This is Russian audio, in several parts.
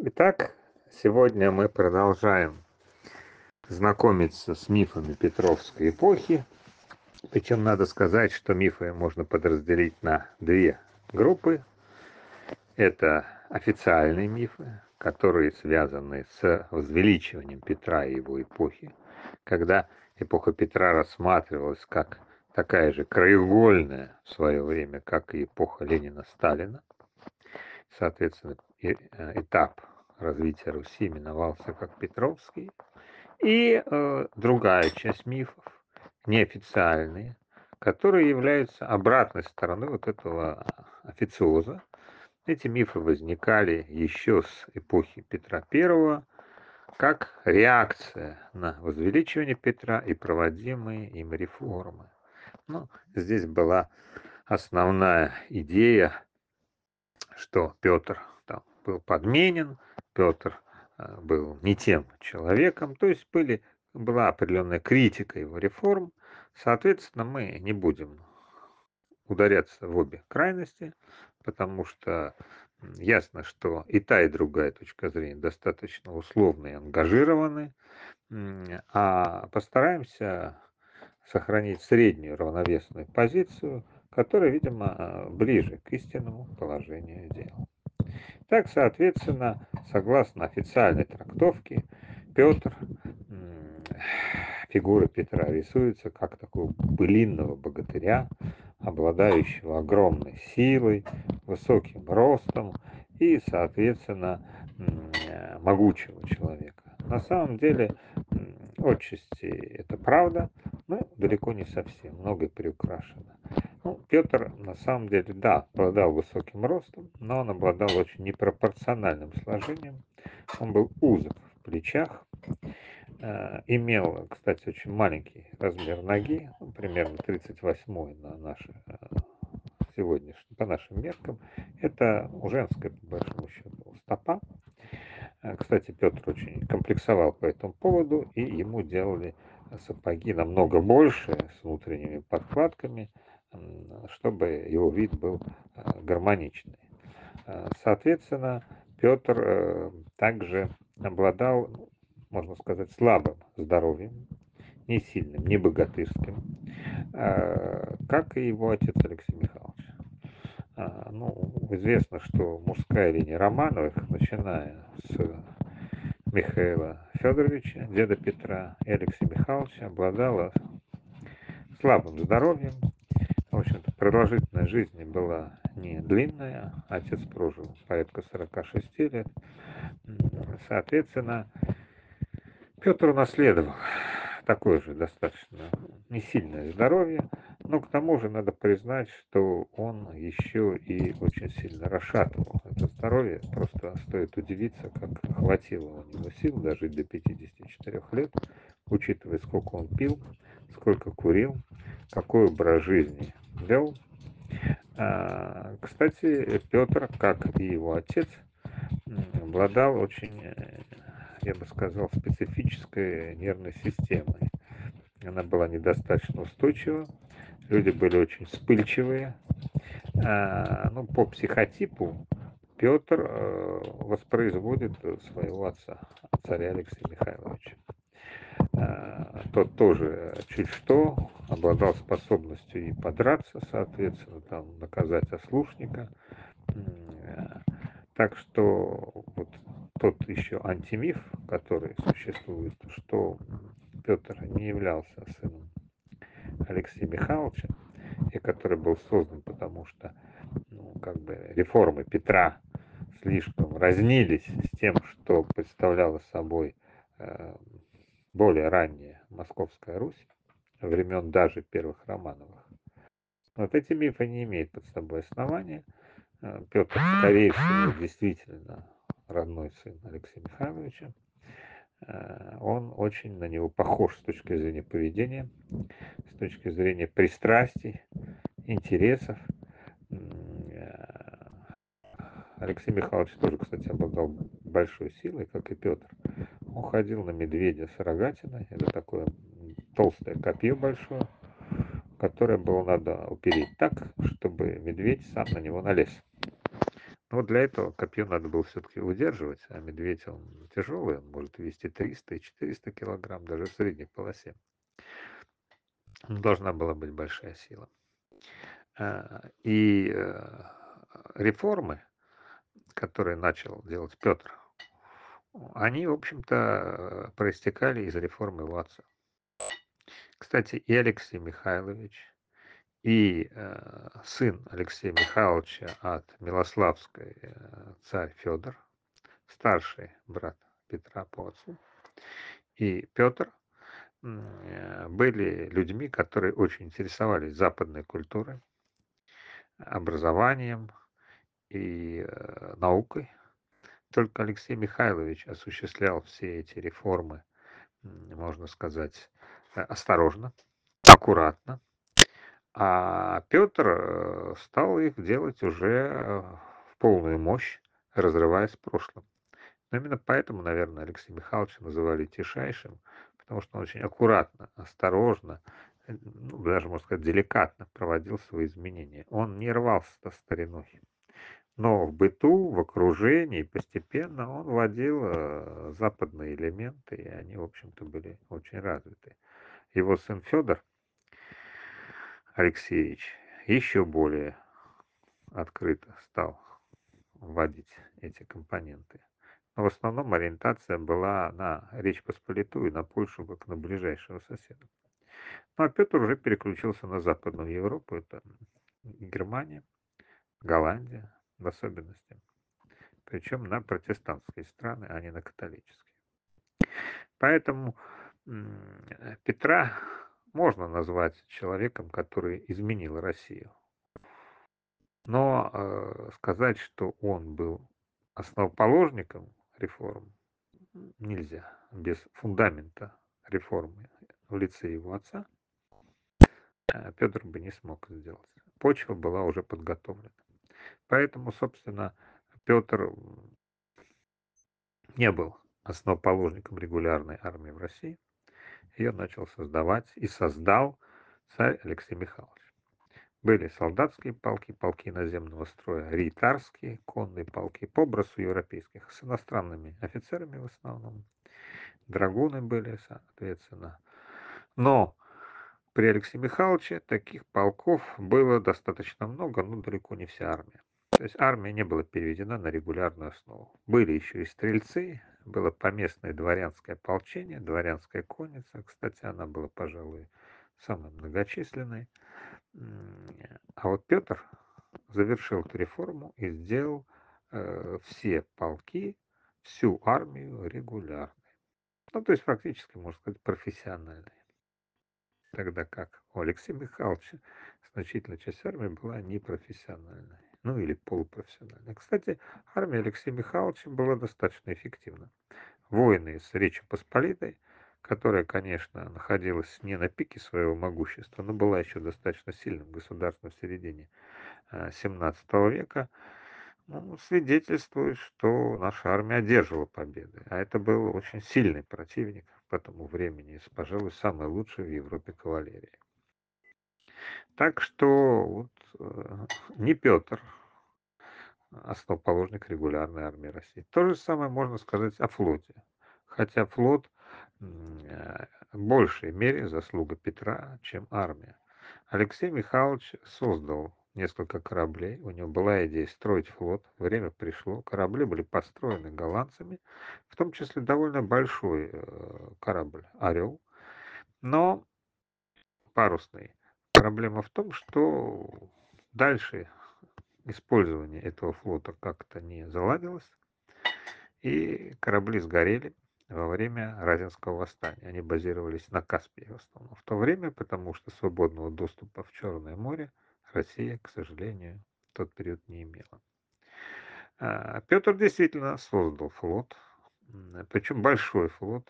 Итак, сегодня мы продолжаем знакомиться с мифами Петровской эпохи. Причем надо сказать, что мифы можно подразделить на две группы. Это официальные мифы, которые связаны с возвеличиванием Петра и его эпохи, когда эпоха Петра рассматривалась как такая же краеугольная в свое время, как и эпоха Ленина-Сталина. Соответственно, этап развития Руси именовался как Петровский. И другая часть мифов, неофициальные, которые являются обратной стороной вот этого официоза. Эти мифы возникали еще с эпохи Петра I, как реакция на возвеличивание Петра и проводимые им реформы. Ну, здесь была основная идея, что Петр там был подменен, Петр был не тем человеком, то есть была определенная критика его реформ. Соответственно, мы не будем ударяться в обе крайности, потому что ясно, что и та, и другая точка зрения достаточно условны и ангажированы, а постараемся сохранить среднюю равновесную позицию, которая, видимо, ближе к истинному положению дел. Так, соответственно, согласно официальной трактовке, Петр, фигура Петра рисуется как такого былинного богатыря, обладающего огромной силой, высоким ростом и, соответственно, могучего человека. На самом деле, отчасти это правда, но далеко не совсем, многое приукрашено. Ну, Петр, на самом деле, да, обладал высоким ростом, но он обладал очень непропорциональным сложением. Он был узок в плечах, имел, кстати, очень маленький размер ноги, примерно 38 на наши сегодняшние, по нашим меркам. Это женская, по большому счету, стопа. Кстати, Петр очень комплексовал по этому поводу, и ему делали сапоги намного больше, с внутренними подкладками, чтобы его вид был гармоничный. Соответственно, Петр также обладал, можно сказать, слабым здоровьем, не сильным, не богатырским, как и его отец Алексей Михайлович. Ну, известно, что мужская линия Романовых, начиная с Михаила Федоровича, деда Петра, и Алексея Михайловича, обладала слабым здоровьем. В общем-то, продолжительность жизни была не длинная. Отец прожил порядка 46 лет. Соответственно, Петр унаследовал такое же достаточно несильное здоровье, но к тому же надо признать, что он еще и очень сильно расшатывал это здоровье. Просто стоит удивиться, как хватило у него сил дожить до 54 лет, учитывая, сколько он пил, сколько курил, какой образ жизни вел. Кстати, Петр, как и его отец, обладал очень, я бы сказал, специфической нервной системой. Она была недостаточно устойчива, люди были очень вспыльчивые. Ну, по психотипу Петр воспроизводит своего отца, царя Алексея Михайловича. Тот тоже чуть что обладал способностью и подраться, соответственно, там, наказать ослушника. Так что вот тот еще антимиф, который существует, что Петр не являлся сыном Алексея Михайловича, и который был создан, потому что как бы реформы Петра слишком разнились с тем, что представляла собой более ранняя Московская Русь, времен даже первых Романовых. Вот эти мифы не имеют под собой основания. Петр, скорее всего, действительно родной сын Алексея Михайловича. Он очень на него похож с точки зрения поведения, с точки зрения пристрастий, интересов. Алексей Михайлович тоже, кстати, обладал большой силой, как и Петр. Он ходил на медведя с рогатиной. Это такое толстое копье большое, которое было надо упереть так, чтобы медведь сам на него налез. Но вот для этого копье надо было все-таки удерживать, а медведь, он тяжелый, он может весить 300 и 400 килограмм, даже в средней полосе. Должна была быть большая сила. И реформы, которые начал делать Петр, они, в общем-то, проистекали из реформы его отца. Кстати, и Алексей Михайлович, и сын Алексея Михайловича от Милославской, царь Федор, старший брат Петра по отцу, и Петр были людьми, которые очень интересовались западной культурой, образованием и наукой. Только Алексей Михайлович осуществлял все эти реформы, можно сказать, осторожно, аккуратно, а Петр стал их делать уже в полную мощь, разрывая с прошлым. Но именно поэтому, наверное, Алексея Михайловича называли тишайшим, потому что он очень аккуратно, осторожно, ну, даже, можно сказать, деликатно проводил свои изменения. Он не рвался со стариной. Но в быту, в окружении постепенно он вводил западные элементы, и они, в общем-то, были очень развиты. Его сын Федор Алексеевич еще более открыто стал вводить эти компоненты. Но в основном ориентация была на Речь Посполитую, на Польшу, как на ближайшего соседа. Ну а Петр уже переключился на Западную Европу, это Германия, Голландия в особенности. Причем на протестантские страны, а не на католические. Поэтому Петра можно назвать человеком, который изменил Россию. Но сказать, что он был основоположником реформ, нельзя. Без фундамента реформы в лице его отца Петр бы не смог сделать. Почва была уже подготовлена. Поэтому, собственно, Петр не был основоположником регулярной армии в России. Ее начал создавать и создал царь Алексей Михайлович. Были солдатские полки, полки наземного строя, рейтарские, конные полки по образцу европейских, с иностранными офицерами в основном. Драгуны были, соответственно. Но при Алексее Михайловиче таких полков было достаточно много, но далеко не вся армия. То есть армия не была переведена на регулярную основу. Были еще и стрельцы, было поместное дворянское ополчение, дворянская конница. Кстати, она была, пожалуй, самой многочисленной. А вот Петр завершил эту реформу и сделал все полки, всю армию регулярной. Ну, то есть фактически, можно сказать, профессиональной. Тогда как у Алексея Михайловича значительная часть армии была непрофессиональной, ну или полупрофессиональной. Кстати, армия Алексея Михайловича была достаточно эффективна. Воины из Речи Посполитой, которая, конечно, находилась не на пике своего могущества, но была еще достаточно сильным государством в середине XVII века, ну, свидетельствует, что наша армия одерживала победы. А это был очень сильный противник по тому времени, пожалуй, самый лучший в Европе кавалерии. Так что вот, не Петр основоположник регулярной армии России. То же самое можно сказать о флоте. Хотя флот в большей мере заслуга Петра, чем армия. Алексей Михайлович создал несколько кораблей, у него была идея строить флот, время пришло, корабли были построены голландцами, в том числе довольно большой корабль «Орел», но парусный. Проблема в том, что дальше использование этого флота как-то не заладилось, и корабли сгорели во время Разинского восстания. Они базировались на Каспии в основном в то время, потому что свободного доступа в Черное море Россия, к сожалению, в тот период не имела. Петр действительно создал флот, причем большой флот,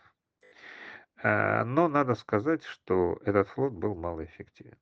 но надо сказать, что этот флот был малоэффективен.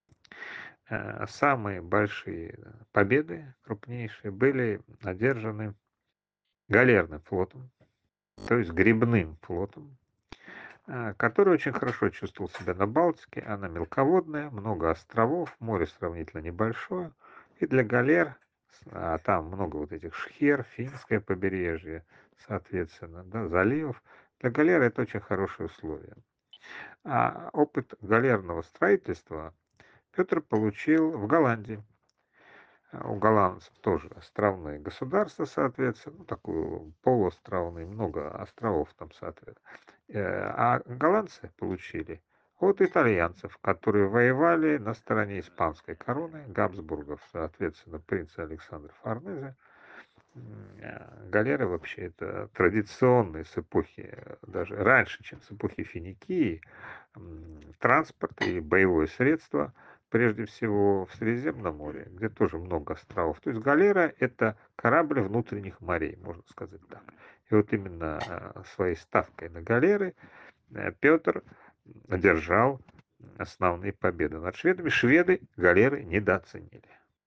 Самые большие победы, крупнейшие, были одержаны галерным флотом, то есть гребным флотом, который очень хорошо чувствовал себя на Балтике. Она мелководная, много островов, море сравнительно небольшое, и для галер А там много вот этих шхер, финское побережье, соответственно, да, заливов. Для галеры это очень хорошие условия. А опыт галерного строительства Петр получил в Голландии. У голландцев тоже островные государства, соответственно, ну, такой полуостровный, много островов там, соответственно. А голландцы получили от итальянцев, которые воевали на стороне испанской короны, Габсбургов, соответственно, принца Александра Форнезе. Галеры вообще это традиционные с эпохи, даже раньше, чем с эпохи Финикии, транспорт и боевое средство, прежде всего в Средиземном море, где тоже много островов. То есть галера – это корабль внутренних морей, можно сказать так. И вот именно своей ставкой на галеры Петр одержал основные победы над шведами. Шведы галеры недооценили.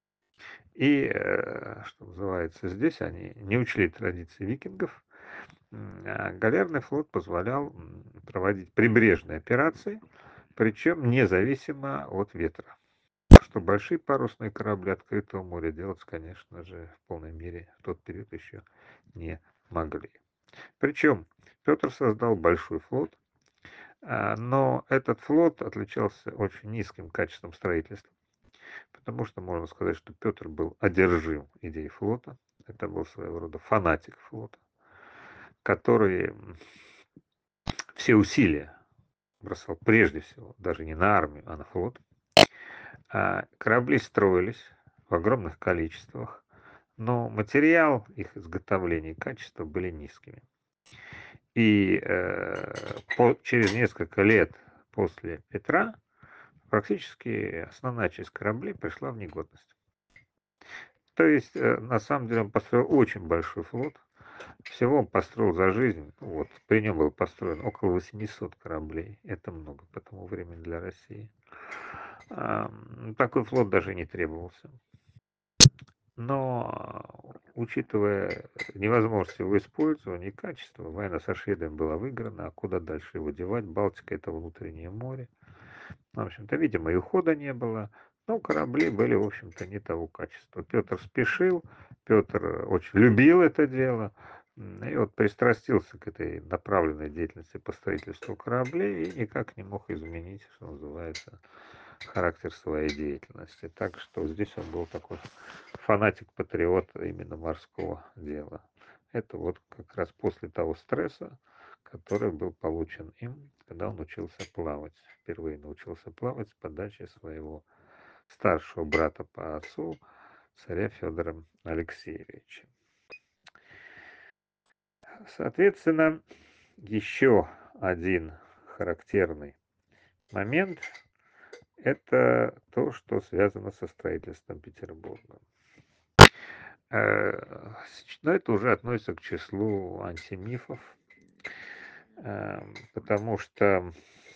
И, что называется, здесь они не учли традиции викингов. Галерный флот позволял проводить прибрежные операции, причем независимо от ветра. Что большие парусные корабли открытого моря делать, конечно же, в полной мере в тот период еще не могли. Причем Петр создал большой флот, но этот флот отличался очень низким качеством строительства, потому что можно сказать, что Петр был одержим идеей флота. Это был своего рода фанатик флота, который все усилия бросал прежде всего даже не на армию, а на флот. Корабли строились в огромных количествах, но материал их изготовления и качество были низкими. И через несколько лет после Петра практически основная часть кораблей пришла в негодность. То есть, на самом деле, он построил очень большой флот. Всего он построил за жизнь, вот, при нем было построено около 800 кораблей. Это много по тому времени для России. Такой флот даже не требовался. Но, учитывая невозможность его использования и качество, война со шведами была выиграна, а куда дальше его девать? Балтика – это внутреннее море. В общем-то, видимо, и ухода не было, но корабли были, в общем-то, не того качества. Петр спешил, Петр очень любил это дело, и вот пристрастился к этой направленной деятельности по строительству кораблей и никак не мог изменить, что называется, характер своей деятельности. Так что здесь он был такой фанатик-патриот именно морского дела. Это вот как раз после того стресса, который был получен им, когда он учился плавать. Впервые научился плавать с подачи своего старшего брата по отцу, царя Федора Алексеевича. Соответственно, еще один характерный момент – это то, что связано со строительством Петербурга. Но это уже относится к числу антимифов, потому что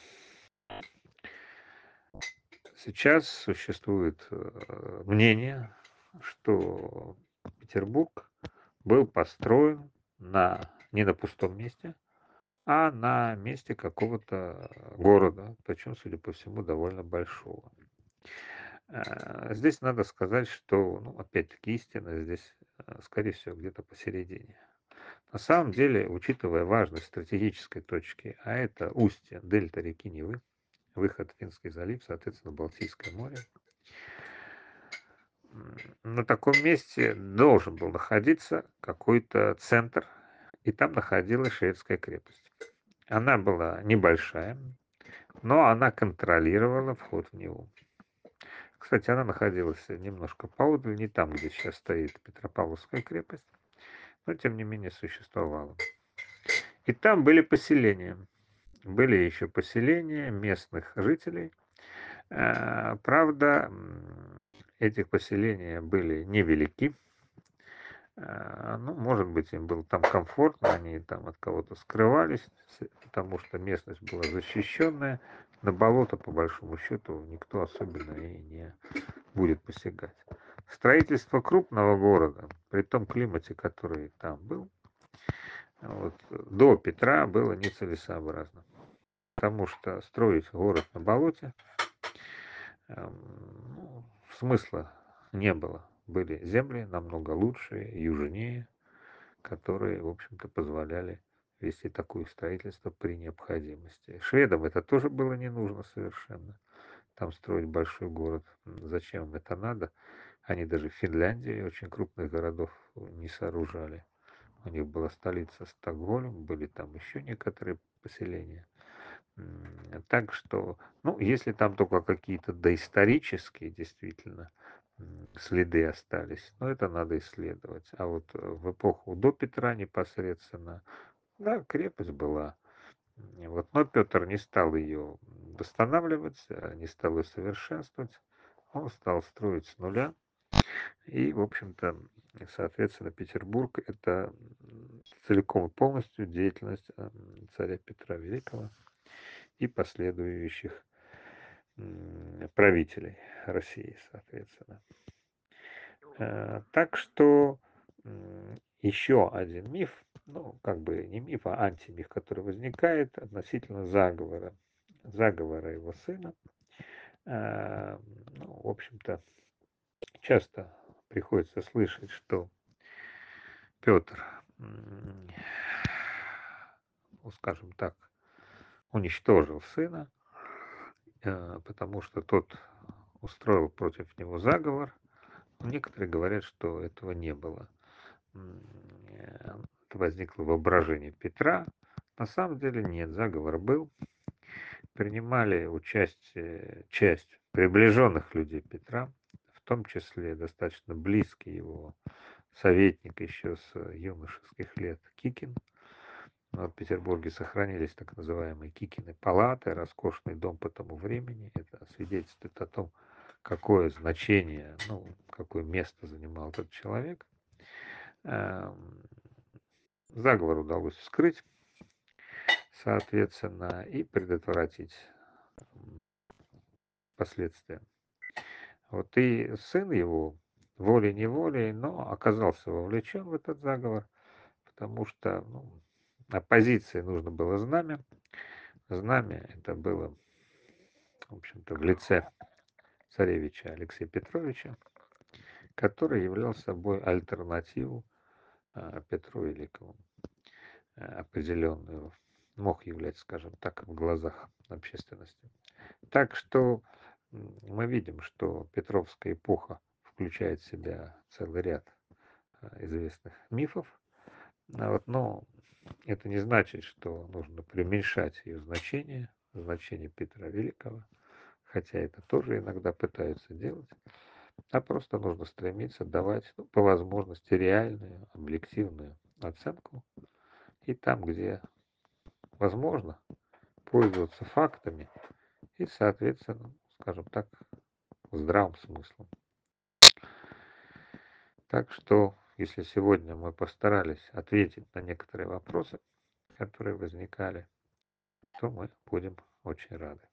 сейчас существует мнение, что Петербург был построен не на пустом месте, а на месте какого-то города, причем, судя по всему, довольно большого. Здесь надо сказать, что, ну, опять-таки, истина здесь, скорее всего, где-то посередине. На самом деле, учитывая важность стратегической точки, а это устье дельта реки Невы, выход в Финский залив, соответственно, Балтийское море, на таком месте должен был находиться какой-то центр, и там находилась шведская крепость. Она была небольшая, но она контролировала вход в Неву. Кстати, она находилась немножко поодаль, не там, где сейчас стоит Петропавловская крепость, но тем не менее существовала. И там были поселения. Были еще поселения местных жителей. Правда, этих поселения были невелики. Ну, может быть, им было там комфортно, они там от кого-то скрывались, потому что местность была защищенная. На болото, по большому счету, никто особенно и не будет посягать. Строительство крупного города, при том климате, который там был, вот, до Петра было нецелесообразно. Потому что строить город на болоте смысла не было. были земли намного лучшие, южнее, которые, в общем-то, позволяли вести такое строительство при необходимости. Шведам это тоже было не нужно совершенно. Там строить большой город. Зачем им это надо? Они даже в Финляндии очень крупных городов не сооружали. У них была столица Стокгольм, были там еще некоторые поселения. Так что, ну, если там только какие-то доисторические действительно следы остались, но это надо исследовать. А вот в эпоху до Петра непосредственно, да, крепость была. Вот, но Петр не стал ее восстанавливать, не стал ее совершенствовать. Он стал строить с нуля. И, в общем-то, соответственно, Петербург — это целиком и полностью деятельность царя Петра Великого и последующих правителей России, соответственно. Так что еще один миф, ну, как бы не миф, а антимиф, который возникает относительно заговора его сына. Ну, в общем-то, часто приходится слышать, что Петр, ну, скажем так, уничтожил сына, потому что тот устроил против него заговор. Некоторые говорят, что этого не было. Это возникло воображение Петра. На самом деле нет, заговор был. Принимали участие часть приближенных людей Петра, в том числе достаточно близкий его советник еще с юношеских лет Кикин. В Петербурге сохранились так называемые Кикины палаты, роскошный дом по тому времени. Это свидетельствует о том, какое значение, ну, какое место занимал этот человек. Заговор удалось вскрыть, соответственно, и предотвратить последствия. Вот и сын его волей-неволей, но оказался вовлечен в этот заговор, потому что оппозиции нужно было знамя. Знамя это было, в общем-то, в лице царевича Алексея Петровича, который являл собой альтернативу Петру Великому, определенную, мог являть, скажем так, в глазах общественности. Так что мы видим, что Петровская эпоха включает в себя целый ряд известных мифов, но это не значит, что нужно преуменьшать ее значение Петра Великого, хотя это тоже иногда пытаются делать, а просто нужно стремиться давать по возможности реальную, объективную оценку, и там, где возможно, пользоваться фактами и, соответственно, скажем так, здравым смыслом. Так что, если сегодня мы постарались ответить на некоторые вопросы, которые возникали, то мы будем очень рады.